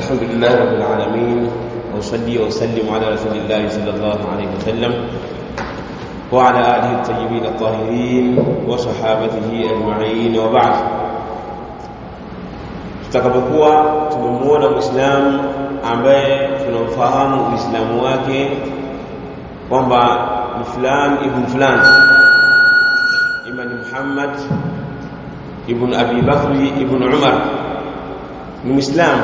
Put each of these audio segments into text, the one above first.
الحمد لله رب العالمين وصلي وسلم على رسول الله صلى الله عليه وسلم وعلى آله الطيبين الطاهرين وصحابته أجمعين وبعد. tutakapokuwa tumemuona Muislamu ambaye tunamfahamu Uislamu wake kwamba ni fulani ibn fulani, ima ni Muhammad ibn Abi Bakr ibn Umar, ni Muislamu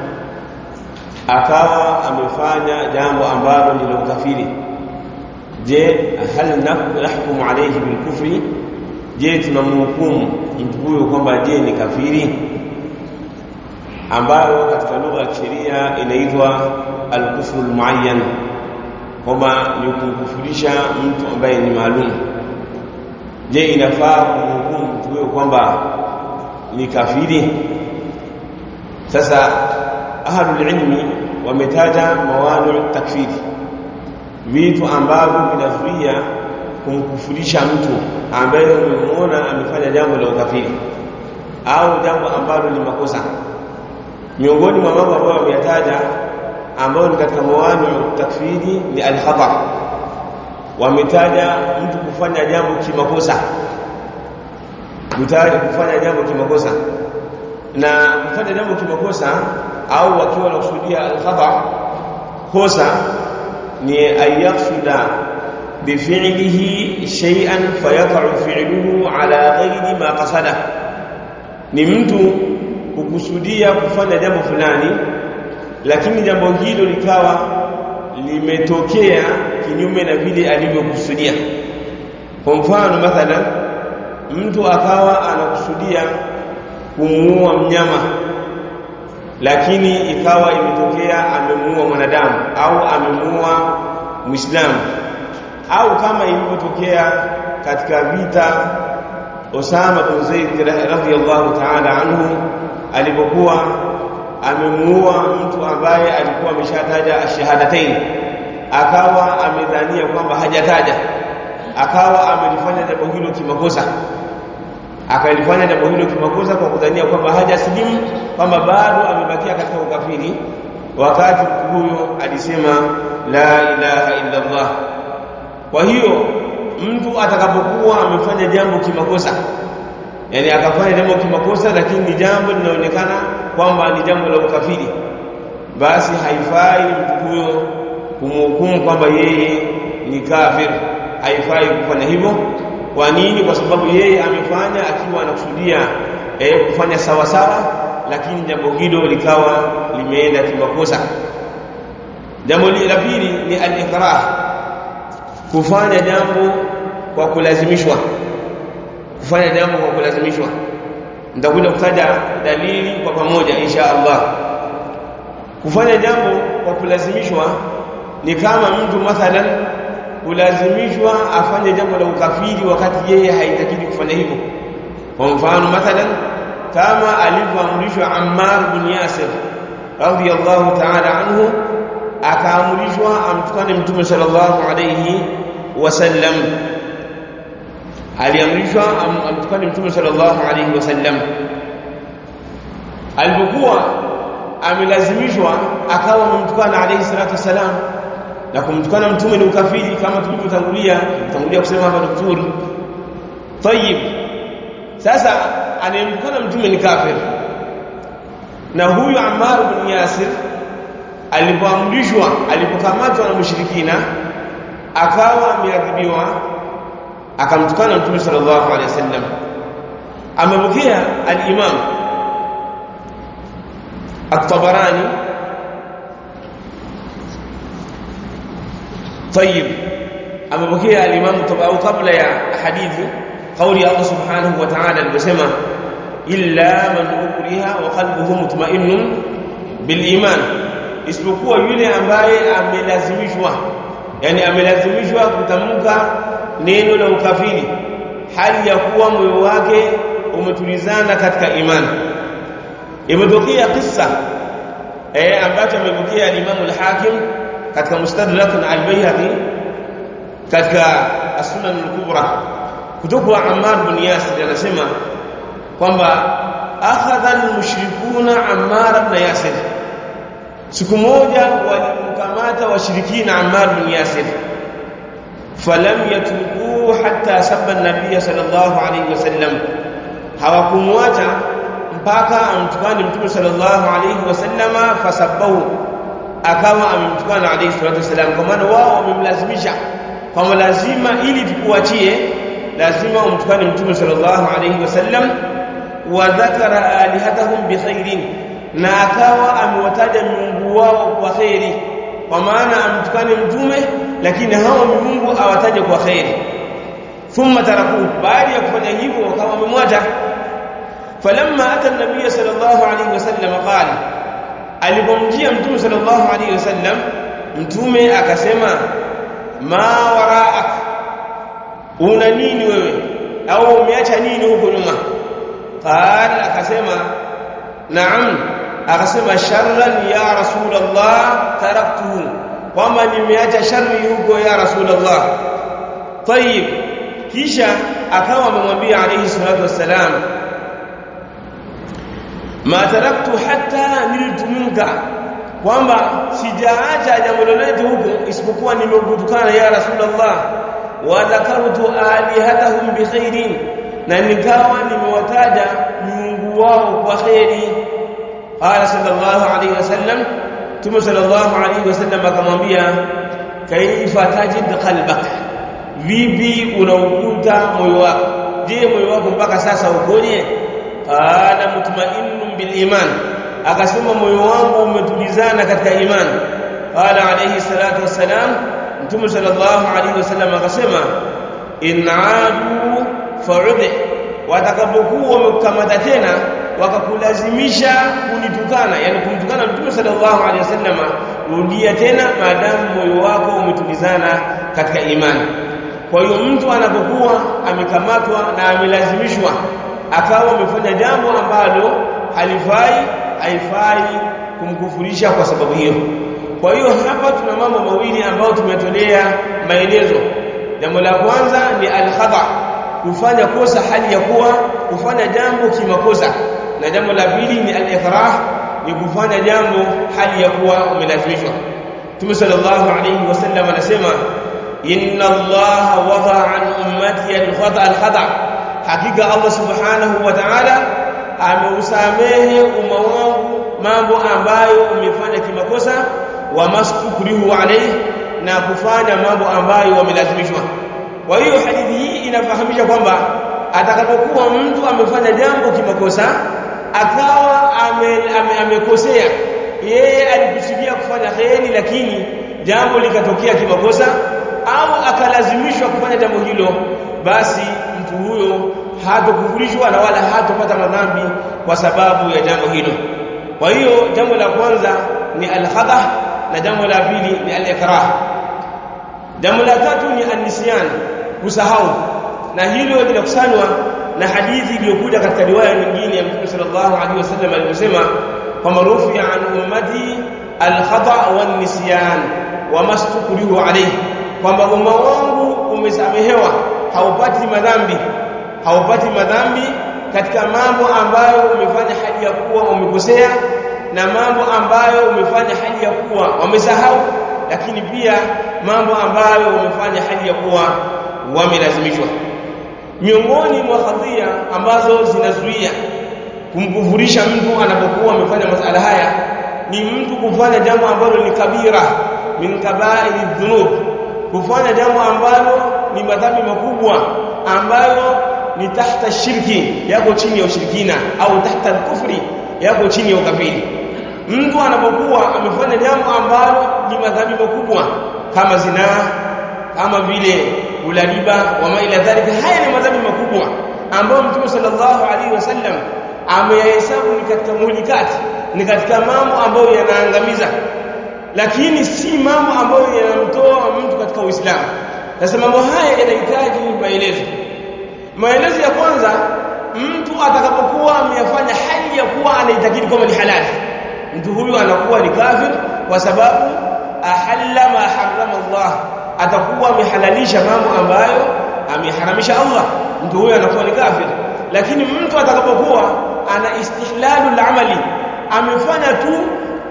akawa amefanya jambo ambalo ni la ukafiri, je, hal nahkumu alayhi bil kufri? Je, tunamhukumu mtu huyo kwamba je ni kafiri, ambayo katika lugha ya sheria inaitwa al-kufru al-muayyan, kwamba ni kumkufurisha mtu ambaye ni maalum. Je, inafaa kumhukumu mtu huyo kwamba ni kafiri? Sasa ahlul ilmi wametaja mawani takfiri, vitu ambavyo vinazuia kumkufurisha mtu ambaye umemuona amefanya jambo la ukafiri au jambo ambalo ni makosa. Miongoni mwa mambo ambayo wameyataja ambayo ni katika mawani takfiri ni al-khata. Wametaja mtu kufanya jambo kimakosa, kufanya jambo kimakosa, na kufanya jambo kimakosa au wakiwa wanakusudia al-khata, kosa ni ayaqsuda bifi'lihi shay'an fayaqa'u fi'luhu ala ghairi ma qasada. Ni mtu kukusudia kufanya jambo fulani lakini jambo hilo likawa limetokea kinyume na vile alivyokusudia. Kwa mfano, mathalan mtu akawa anakusudia kumuua mnyama lakini ikawa imetokea amemuua mwanadamu au amemuua Muislamu, au kama ilivyotokea katika vita Osama bin Zaid radhiyallahu ta'ala anhu alipokuwa amemuua mtu ambaye alikuwa ameshataja ashhadatayn, akawa amedhania kwamba hajataja, akawa amelifanya jambo hilo kimakosa, akalifanya jambo hilo kimakosa kwa kudhania kwamba hajasilimu, kwamba bado amebakia katika ukafiri, wakati mtu huyo alisema la ilaha illa Allah. Kwa hiyo mtu atakapokuwa amefanya jambo kimakosa, yani akafanya jambo kimakosa lakini ni jambo linaonekana kwamba ni jambo la ukafiri, basi haifai mtu huyo kumhukumu kwamba yeye ni kafir. Haifai kufanya hivyo. Kwa nini? Kwa sababu yeye amefanya akiwa anakusudia kufanya sawa sawa, lakini jambo hilo likawa limeenda kimakosa. Jambo la pili ni al-ikrah, kufanya jambo kwa kulazimishwa. Kufanya jambo kwa kulazimishwa, nitakuja kutaja dalili kwa pamoja insha Allah. Kufanya jambo kwa kulazimishwa ni kama mtu mathalan kulazimishwa afanye jambo la ukafiri wakati yeye haitakidi kufanya hivyo. Kwa mfano, mathalan kama alivyoamrishwa Ammar bin Yasir radhiyallahu ta'ala anhu, akaamrishwa amtukane Mtume sallallahu alayhi wasallam. Aliamrishwa amtukane Mtume sallallahu alayhi wasallam. Alipokuwa amelazimishwa akawa amtukana alayhi salatu wasalam, na kumtukana Mtume ni ukafiri kama tulivyotangulia kusema hapa daktari. Tayib, sasa anayemtukana Mtume ni kafir, na huyu Ammar bin Yasir alipoamrishwa, alipokamatwa na mushrikina, akawa ameadhibiwa, akamtukana Mtume sallallahu alayhi wasallam. Amepokea al-Imam at-Tabarani. طيب, amepokea al-Imam at-Tabarani kabla ya hadithi kauli Allah subhanahu wa ta'ala aliposema illa man ukriha wa qalbuhu mutma'innun bil iman, isipokuwa yule ambaye amelazimishwa, yani amelazimishwa kutamka neno la ukafiri hali ya kuwa moyo wake umetulizana katika imani. Imetokea kisa ambacho amepokea al-Imam al-Hakim katika Mustadrak al-Bayhaqi katika As-Sunan al-Kubra kutoka Ammar bin Yasir, anasema kwamba akhadha al-mushrikuna Ammar ibn Yasir, siku moja walimkamata washirikina Ammar bin Yasir, falam yatrukuhu hatta sabba an-nabiy sallallahu alayhi wasallam, hawakumwacha mpaka amtukane mtume sallallahu alayhi wasallama, fasabbahu, akawa amemtukana alayhi salatu wasallam. Kwa maana wao wamemlazimisha kwamba lazima ili tukuachie lazima umtukane mtume sallallahu alayhi wasallam. Wa dhakara alihatahum bi khairin, na akawa amewataja miungu wao kwa khairi, kwa maana amtukane mtume lakini hao miungu awataje kwa khairi. Thumma taraku, baada ya kufanya hivyo wakawa wamemwacha. Falamma ata an-nabiy sallallahu alayhi wasallam qala, alipomjia mtume sallallahu alayhi wasallam, mtume akasema, ma waraak, una nini wewe au umeacha nini huko nyuma? Qala, akasema naam, akasema sharran ya rasulullah taraktuhu, kwamba nimeacha shari huko ya rasulullah. Tayib, kisha akawa amemwambia alayhi salatu wassalam, ma taraktu hatta niltu minka, kwamba sijaacha jambo lolote huko isipokuwa nimekutukana ya rasulullah. Wa dhakartu alihatahum bi khairin, na nikawa nimewataja miungu wao kwa khairi. Qala sallallahu alayhi wasallam, Mtume sallallahu alayhi wasallam akamwambia, kaifa tajid qalbak, vipi unaukuta moyo wako? Je, moyo wako mpaka sasa ukoje? Qala mutma'innun bil iman, akasema moyo wangu umetulizana katika imani. Qala alayhi salatu wassalam, Mtume sallallahu alayhi wasallam akasema, in aadu fa'ud, watakapokuwa wamekukamata tena wakakulazimisha kunitukana, yani kumtukana Mtume sallallahu alayhi wasallam, rudia tena maadamu moyo wako umetulizana katika imani. Kwa hiyo mtu anapokuwa amekamatwa na amelazimishwa akawa amefanya jambo ambalo haifai kumkufurisha kwa sababu hiyo. Kwa hiyo hapa tuna mambo mawili ambayo tumetolea maelezo. Jambo la kwanza ni al-khata, kufanya kosa hali ya kuwa kufanya jambo kimakosa, na jambo la pili ni al-ikrah, ni kufanya jambo hali ya kuwa umelazimishwa. Mtume sallallahu alayhi wasallam anasema, inna allaha wada an ummati al-khata, hakika Allah subhanahu wa ta'ala ameusamehe umma wangu mambo ambayo umefanya kimakosa, wa mastukrihu alayhi, na kufanya mambo ambayo wamelazimishwa. Kwa hiyo hadithi hii inafahamisha kwamba atakapokuwa mtu amefanya jambo kimakosa akawa amekosea, yeye alikusudia kufanya khairi lakini jambo likatokea kimakosa, au akalazimishwa kufanya jambo hilo, basi mtu huyo hatokufurishwa na wala hatopata madhambi kwa sababu ya jambo hilo. Kwa hiyo jambo la kwanza ni al-khata, na jambo la pili ni al-ikrah. Jambo la tatu ni an-nisyan, kusahau, na hilo linakusanywa na hadithi iliyokuja katika riwaya nyingine ya Mtume sallallahu alaihi wasallam aliyosema, kwamba rufi'a an ummati al-khata wan-nisyan wa mastukrihu alayhi, kwamba umma wangu umesamehewa, haupati madhambi katika mambo ambayo umefanya hali ya kuwa umekosea, na mambo ambayo umefanya hali ya kuwa wamesahau, lakini pia mambo ambayo umefanya hali ya kuwa wamelazimishwa. Miongoni mwa kadhia ambazo zinazuia kumkufurisha mtu anapokuwa amefanya masala haya ni mtu kufanya jambo ambalo ni kabira min kaba'iri dhunub, kufanya jambo ambalo ni madhambi makubwa ambayo ni tahta shirki, yako chini ya ushirikina, au tahta al-kufri, yako chini ya ukafiri. Mtu anapokuwa amefanya jambo ambalo ni madhambi makubwa kama zinaa, kama vile ulaliba wa maila dhalika, haya ni madhambi makubwa ambayo Mtume sallallahu alaihi wasallam ameyahesabu ni katika muhlikati, ni katika mambo ambayo yanaangamiza, lakini si mambo ambayo yanamtoa mtu katika Uislamu. Sasa mambo haya yanahitaji maelezo ya kwanza, mtu atakapokuwa ameyafanya hali ya kuwa anaitakidi kama ni halali, mtu huyu anakuwa ni kafir, kwa sababu ahalla ma harrama Allah, atakuwa amehalalisha mambo ambayo ameharamisha Allah, mtu huyu anakuwa ni kafir. Lakini mtu atakapokuwa ana istihlalul amali, amefanya tu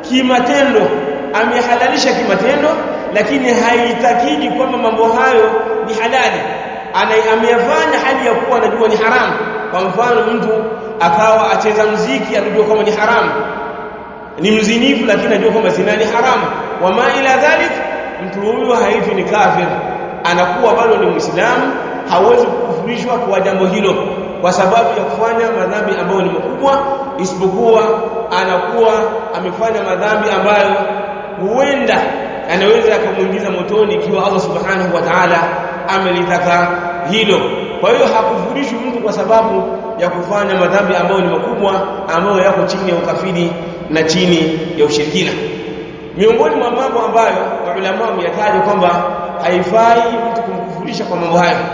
kimatendo, amehalalisha kimatendo, lakini haitakidi kwamba mambo hayo ni halali, ameyafanya hali ya kuwa anajua ni haramu. Kwa mfano mtu akawa acheza muziki, anajua kama ni haramu, ni mzinifu lakini anajua kama zina ni haramu, wama ila dhalik, mtu huyo haitwi ni kafir, anakuwa bado ni Muislamu, hawezi kukufurishwa kwa jambo hilo kwa sababu ya kufanya madhambi ambayo ni makubwa, isipokuwa anakuwa amefanya madhambi ambayo huenda anaweza kumuingiza motoni ikiwa Allah subhanahu wa ta'ala amelitaka hilo. Kwa hiyo hakufurishwi mtu kwa sababu ya kufanya madhambi ambayo ni makubwa, ambayo yako chini ya ukafiri na chini ya ushirikina. Miongoni mwa mambo ambayo maulama wameyataja kwamba haifai mtu kumkufurisha kwa mambo hayo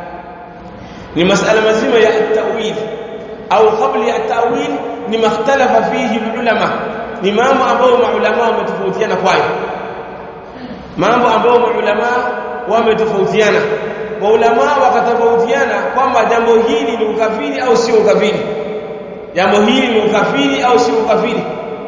ni masala mazima ya at-ta'wil au qabla ya at-ta'wil, ni makhtalafa fihi ulama, ni mambo ambayo maulama wametofautiana kwayo, mambo ambayo maulama wametofautiana. Maulama wakatofautiana kwamba jambo hili ni ukafiri au sio ukafiri, jambo hili ni ukafiri au sio ukafiri,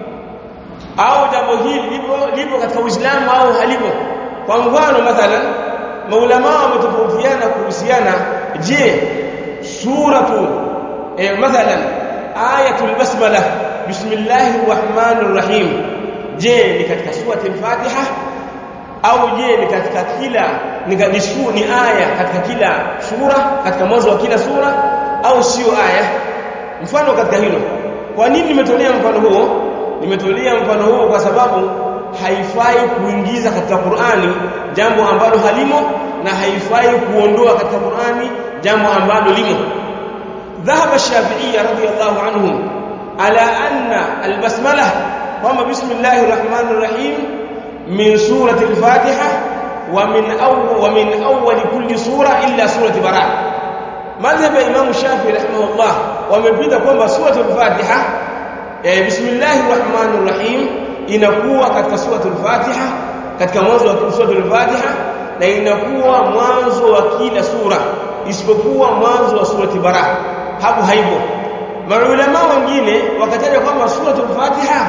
au jambo hili lipo katika Uislamu au halipo. Kwa mfano mathalan, maulama wametofautiana kuhusiana, je, suratu mathalan ayatul basmala bismillahir rahmanir rahim, je ni katika surati al-Fatiha au je ni katika kila ni aya katika kila sura, katika mwanzo wa kila sura, au sio aya? Mfano katika hilo. Kwa nini nimetolea mfano huo? Nimetolea mfano huo kwa sababu haifai kuingiza katika Qur'ani jambo ambalo halimo, na haifai kuondoa katika Qur'ani jambo ambalo limo. Dhahaba Shafi'iyya radhiyallahu anhum ala anna al-basmala wa bismillahir rahmanir rahim min surati al-Fatiha wa min awwal kulli sura illa surati Bara. Madhhab Imam Shafi'i rahimahullah wamepita kwamba surati al-Fatiha bismillahir rahmanir rahim inakuwa katika surati al-Fatiha, katika mwanzo wa surati al-Fatiha, na inakuwa mwanzo wa kila sura isipokuwa mwanzo wa surati Bara. Hapo haipo. Maulama wengine wakataja kwamba surati al-Fatiha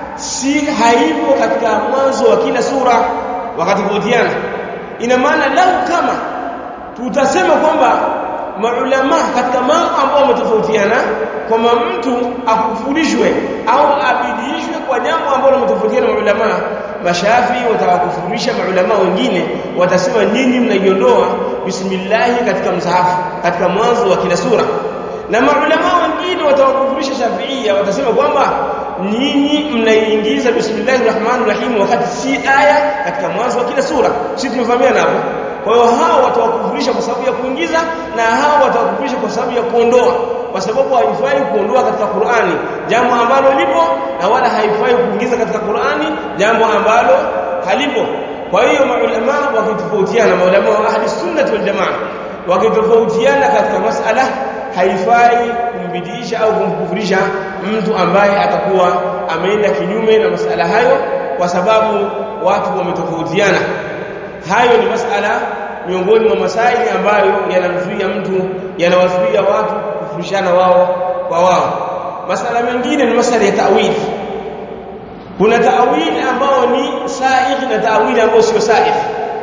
haipo katika mwanzo wa kila sura, wakatofautiana. Ina maana lau kama tutasema kwamba maulama katika mambo ambao wametofautiana, kwamba mtu akufurishwe au abidishwe kwa jambo ambalo wametofautiana maulama, Mashafi watawakufurisha maulama wengine, watasema nyinyi mnaiondoa bismillah katika msahafu katika mwanzo wa kila sura, na maulama wengine watawakufurisha Shafi'ia, watasema kwamba nyinyi mnaiingiza bismillahir rahmanir rahim wakati si aya katika mwanzo wa kila sura. Sisi tumefahamiana hapo. Kwa hiyo hao watawakufurisha kwa sababu ya kuingiza, na hao watawakufurisha kwa sababu ya kuondoa, kwa sababu haifai kuondoa katika Qur'ani jambo ambalo lipo, na wala haifai kuingiza katika Qur'ani jambo ambalo halipo. Kwa hiyo maulama wakitofautiana, maulama wa ahli sunnah wal jamaa wakitofautiana katika masala, haifai kumbidisha au kumkufurisha mtu ambaye atakuwa ameenda kinyume na masala hayo, kwa sababu watu wametofautiana. Hayo ni masala miongoni mwa masaili ambayo yanamzuia mtu, yanawazuia watu kufurishana wao kwa wao. Masala mengine ni masala ya ta'wil. Kuna ta'wil ambao ni sahihi na ta'wil ambao sio sahihi.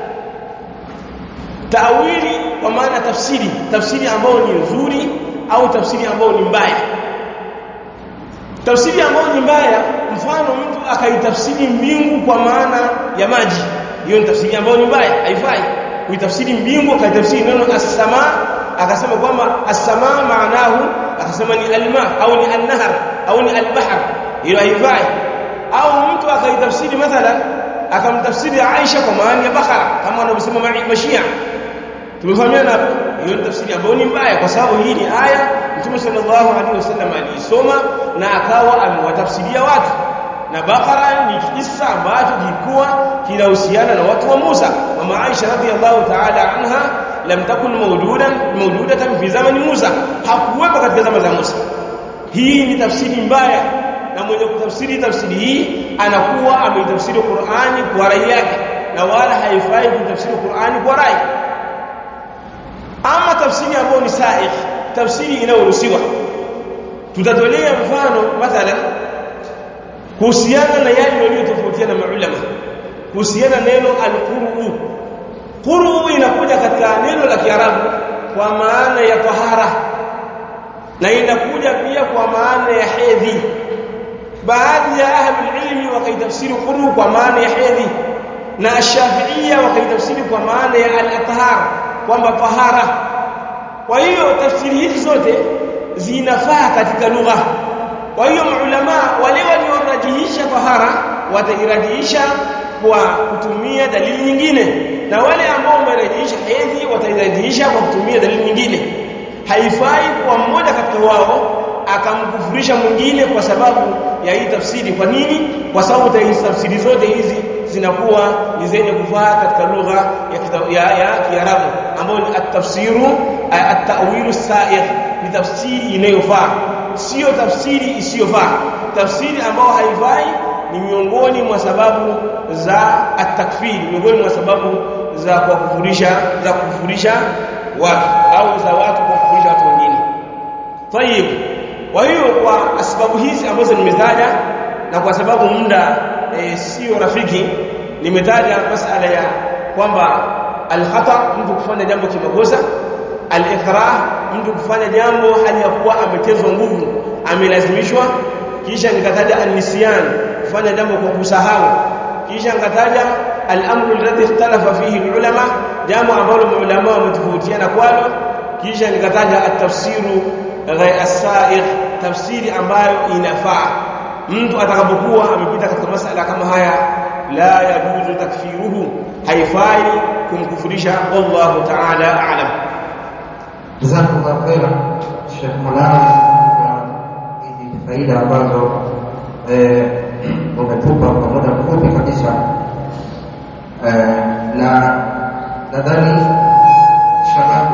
Ta'wili kwa maana tafsiri ambayo ni nzuri au tafsiri ambayo ni mbaya. Tafsiri ambayo ni mbaya, mfano mtu akaitafsiri mbingu kwa maana ya maji, hiyo ni tafsiri ambayo ni mbaya, haifai. Kuitafsiri mbingu akaitafsiri neno as-sama, akasema kwamba as-sama maanahu, akasema ni al-ma au ni an-nahar au ni al-bahr, hiyo haifai. Au mtu akaitafsiri mathalan akamtafsiri Aisha kwa maana ya bakara, kama wanavyosema Mashia. Tumefahamiana hapo. Hiyo ni tafsiri ambayo ni mbaya, kwa sababu hii ni aya Mtume sallallahu alaihi wasallam alisoma na akawa amewatafsiria watu, na Bakara ni kisa ambacho kilikuwa kinahusiana na watu wa Musa. Mama Aisha radhiyallahu ta'ala anha lam takun mawjudatan fi zamani Musa, hakuwepo katika zama za Musa. Hii ni tafsiri mbaya, na mwenye kutafsiri tafsiri hii anakuwa ameitafsiri Qur'ani kwa rai yake, na wala haifai kutafsiri Qur'ani kwa rai. Ama tafsiri ambayo ni sahihi, tafsiri inayoruhusiwa, tutatolea mfano mathalan kuhusiana na yale waliotofautiana maulama kuhusiana neno al-qur'u. Qur'u inakuja katika neno la Kiarabu kwa maana ya tahara na inakuja pia kwa maana ya hedhi. Baadhi ya ahlul ilmi wakaitafsiri qur'u kwa maana ya hedhi na ash-Shafi'iyya wakaitafsiri kwa maana ya al-athhar kwamba tahara. Kwa hiyo tafsiri hizi zote zinafaa katika lugha. Kwa hiyo maulama wale waliorajihisha tahara watairajihisha kwa kutumia dalili nyingine na wale ambao wamerajihisha hedhi watairajihisha kwa kutumia dalili nyingine. Haifai kwa mmoja katika wao akamkufurisha mwingine kwa sababu ya hii tafsiri. Kwa nini? Kwa sababu tafsiri zote hizi zinakuwa ni zenye kufaa katika lugha ya Kiarabu ambayo ni at-tafsiru at-ta'wilu as-sa'igh, ni tafsiri inayofaa, sio tafsiri isiyofaa. Tafsiri ambayo haifai ni miongoni mwa sababu za at-takfiri, miongoni mwa sababu za kukufurisha watu au za watu kukufurisha watu wengine. Tayeb, kwa hiyo kwa sababu hizi ambazo nimetaja na kwa sababu muda sio rafiki, nimetaja masala ya kwamba al-khata, mtu kufanya jambo kimakosa, al-ikrah, mtu kufanya jambo hali ya kuwa ametezwa nguvu, amelazimishwa, kisha nikataja an-nisyan, kufanya jambo kwa kusahau, kisha nikataja al-amru alladhi ikhtalafa fihi al-ulama, jambo ambalo maulama wametofautiana kwalo, kisha nikataja at-tafsiru ghayr as-sa'igh, tafsiri ambayo inafaa. Mtu atakapokuwa amepita katika masala kama haya la yajuzu takfiruhu, haifai kumkufurisha. Wallahu ta'ala a'lam. Jazakallahu khairan Sheikh Mulawi kwa hizi faida ambazo umetupa kwa muda mfupi kabisa, na nadhani shababu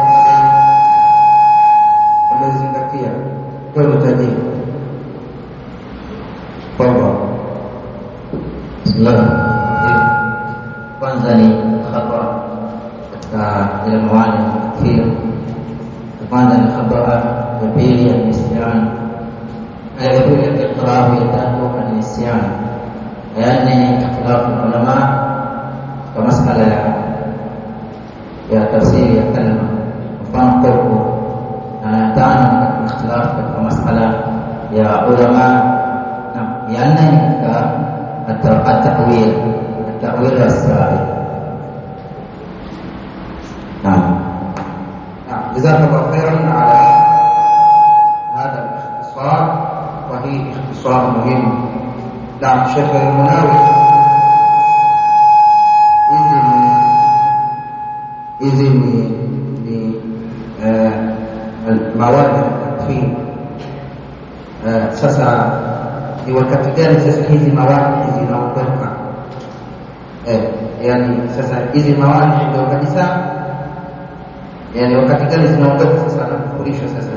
wamezingatia kwa mtaji kwamba kwanza ni khata katika ile mawani kafir. Kwanza ni khata, ya pili ya nisyan, ya pili ya iqrar, ya tatu an-nisyan. Yani ikhtilafu ulama kwa masala ya tafsiri ya kalima, mfano qur'u, na tano ni ikhtilafu katika masala ya ulama. يعني التأويل السائغ. نعم. جزاك الله خيرا على هذا الاختصار، وهي اختصار مهم. نعم شيخ المناوي، إذن مواد التكفير sasa ni wakati gani sasa hizi mawani zinaondoka? Yani sasa hizi mawani ndio kabisa, yani wakati gani zinaondoka sasa na kufurishwa sasa?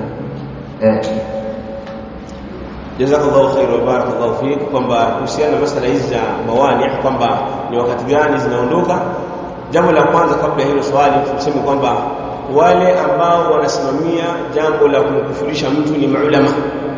Jazakallahu khair wa barakallahu fik, kwamba kuhusiana na masala hizi za mawani kwamba ni wakati gani zinaondoka. Jambo la kwanza kabla hilo swali tuseme kwamba wale ambao wanasimamia jambo la kumkufurisha mtu ni maulama.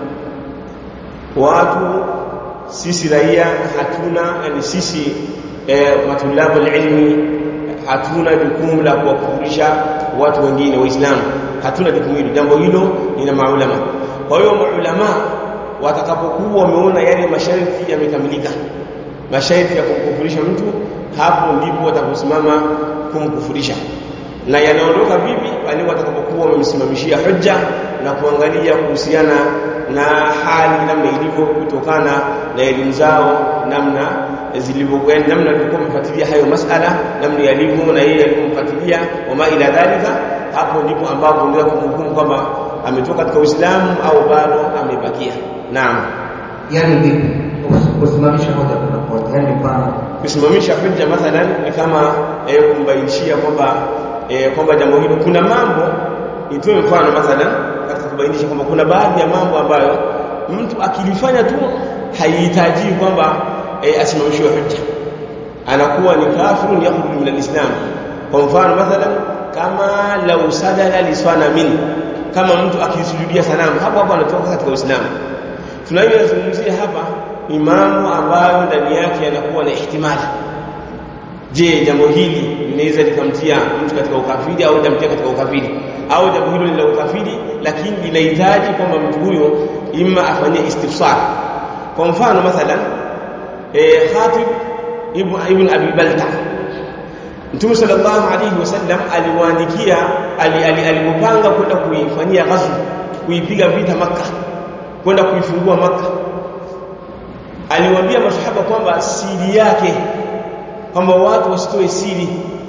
Watu sisi raia hatuna, yani sisi matulabu ilmi hatuna jukumu la kuwakufurisha watu wengine waislamu, hatuna jukumu hilo. Jambo hilo ni la maulama. Kwa hiyo maulama watakapokuwa wameona yale masharti yamekamilika, masharti ya kumkufurisha mtu, hapo ndipo watakusimama kumkufurisha. Na yanaondoka vipi? Wale watakapokuwa wamemsimamishia hujja na kuangalia kuhusiana na hali namna ilivyo kutokana na elimu zao, namna zilivyokwenda, namna walikuwa wamefuatilia hayo masala, namna yalivyo na yeye alipomfuatilia wama ila dhalika. Hapo ndipo ambapo ndio kumhukumu kwamba ametoka katika Uislamu au bado amebakia. Naam. Yani vipi kusimamisha hoja kwa yani mfano kusimamisha hujja mathalan ni kama kumbainishia kwamba jambo hilo kuna mambo, nitoe mfano mathalan katika kubainisha kwamba kuna baadhi ya mambo ambayo mtu akilifanya tu haihitaji kwamba asimamishwe hujja, anakuwa ni kafirun yakhruju min al-islam. Kwa mfano mathalan kama law sadala li sanamin, kama mtu akisujudia sanamu, hapo anatoka katika Uislamu. Tunayozungumzia hapa imamu ambayo ndani yake yanakuwa na ihtimali. Je, jambo hili linaweza likamtia mtu katika ukafiri au litamtia katika ukafiri, au jambo hilo ni la ukafiri lakini linahitaji kwamba mtu huyo imma afanye istifsar. Kwa mfano mathalan Khatib ibn Abi Balta, Mtume sallallahu alayhi wasallam aliwaandikia alipopanga kwenda kuifanyia ghazw, kuipiga vita Makkah, kwenda kuifungua Makkah, aliwaambia masahaba kwamba siri yake, kwamba watu wasitoe siri,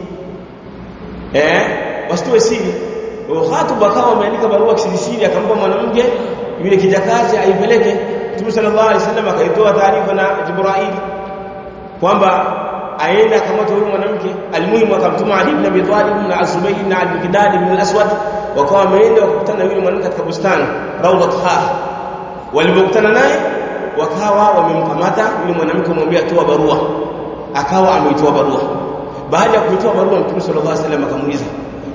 wasitoe siri. Khatib akawa ameandika barua kisiri, akampa mwanamke yule kijakazi aipeleke. Mtume sallallahu alayhi wasallam akaitoa taarifa na Jibril kwamba aenda akamata huyo mwanamke. Alimuhimu akamtuma Ali ibn Abi Talib na Az-Zubayr na Al-Miqdad ibn Al-Aswad, wakawa wameenda wakakutana yule mwanamke katika bustani Rawdat Khaf. Walipokutana naye wakawa wamemkamata yule mwanamke, kumwambia toa barua. Akawa ameitoa barua. Baada ya kuitoa barua, Mtume sallallahu alayhi wasallam akamuuliza,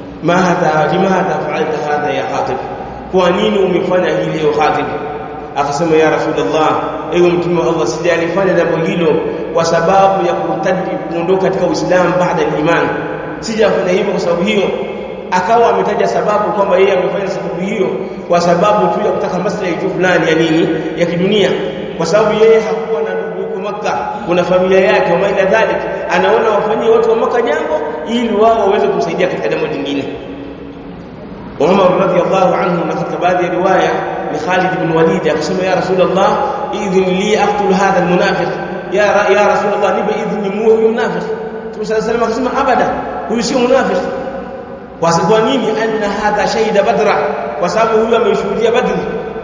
limadha fa'alta hadha ya Khatib, kwa nini umefanya hili ya Khatib? Akasema, ya Rasulullah, ewe Mtume wa Allah, sijalifanya jambo hilo kwa sababu ya kurtadi, kuondoka katika Uislamu baada ya iman. Sijafanya hivyo kwa sababu hiyo. Akawa ametaja sababu kwamba yeye amefanya sababu hiyo kwa sababu tu ya kutaka maslahi tu fulani ya nini, ya kidunia, kwa sababu yeye hakuwa na ndugu huko Makkah, kuna familia yake wa maila dhalik, anaona wafanyie watu wa Makkah jambo ili wao waweze kumsaidia katika jambo lingine. Umar radhiyallahu anhu, na katika baadhi ya riwaya ni Khalid ibn Walid, akasema, ya Rasulullah, idhin li aqtul hadha almunafiq, ya Rasulullah, nipe idhni muue huyu munafiq. Mtume sallallahu alayhi wasallam akasema, abada, huyu sio munafiq. Kwa nini? Anna hadha shahida Badra, kwa sababu huyu ameshuhudia Badri,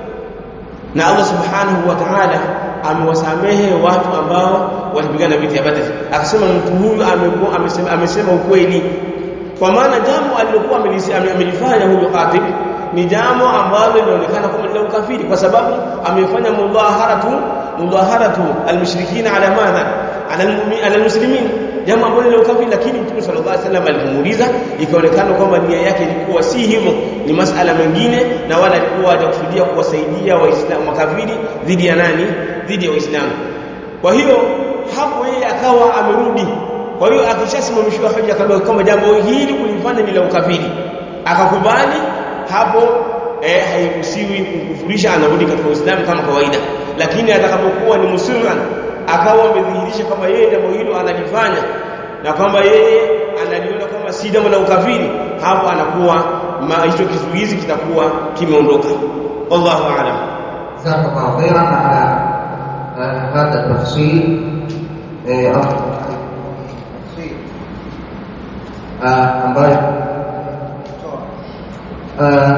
na Allah subhanahu wa ta'ala amewasamehe watu ambao walipigana vita ya Badri. Akasema mtu huyu amesema ukweli, kwa maana jambo alilokuwa amelifanya huyo Khatib ni jambo ambalo linaonekana kama ni ukafiri, kwa sababu amefanya mudhaharatu almushrikina ala madha, ala almuslimin, jambo ambalo ni ukafiri. Lakini Mtume sallallahu alaihi wasallam alipomuuliza, ikaonekana kwamba nia yake ilikuwa si hivyo, ni masala mengine, na wala alikuwa hajakusudia kuwasaidia waislamu makafiri dhidi ya nani? Dhidi ya Waislamu. Kwa hiyo hapo yeye akawa amerudi. Kwa hiyo akishasimamishwa hoja kama jambo hili kulifanya ni la ukafiri, akakubali, hapo hairuhusiwi kumkufurisha, anarudi katika Uislamu kama kawaida. Lakini atakapokuwa ni musliman, akawa amedhihirisha kama yeye jambo hilo analifanya na kwamba yeye analiona kama si jambo la ukafiri, hapo anakuwa hicho kizuizi kitakuwa kimeondoka. Wallahu a'lam. Jazakallahu khairan ala hadha tafsil ambayo